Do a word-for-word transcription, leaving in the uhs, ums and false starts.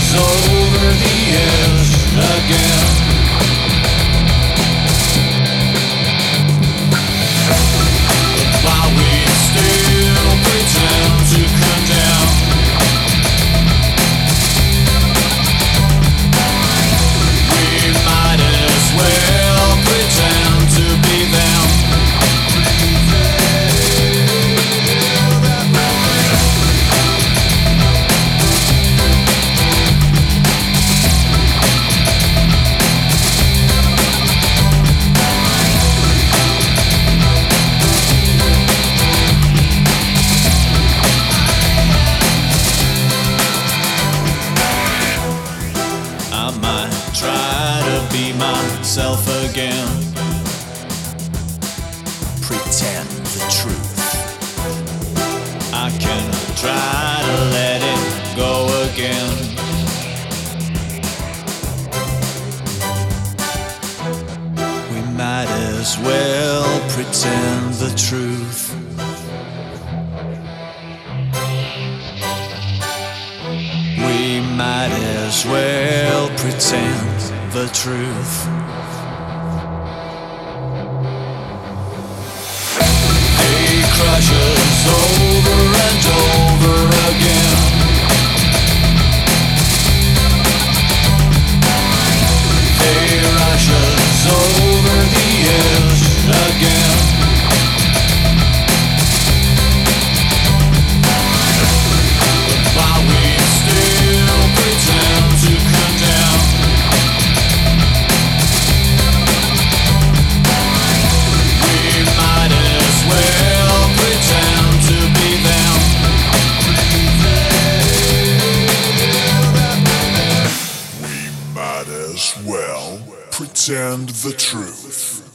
over the edge again. While we still pretend to condemn, we might as well pretend to be them. I might try to be myself again, pretend the truth. I can try to let it go again. We might as well pretend the truth. We might as well pretend the truth. He crashes over and over again. He rushes over the edge again. While we still pretend to condemn, we might as well pretend to be them. We might as well pretend the truth.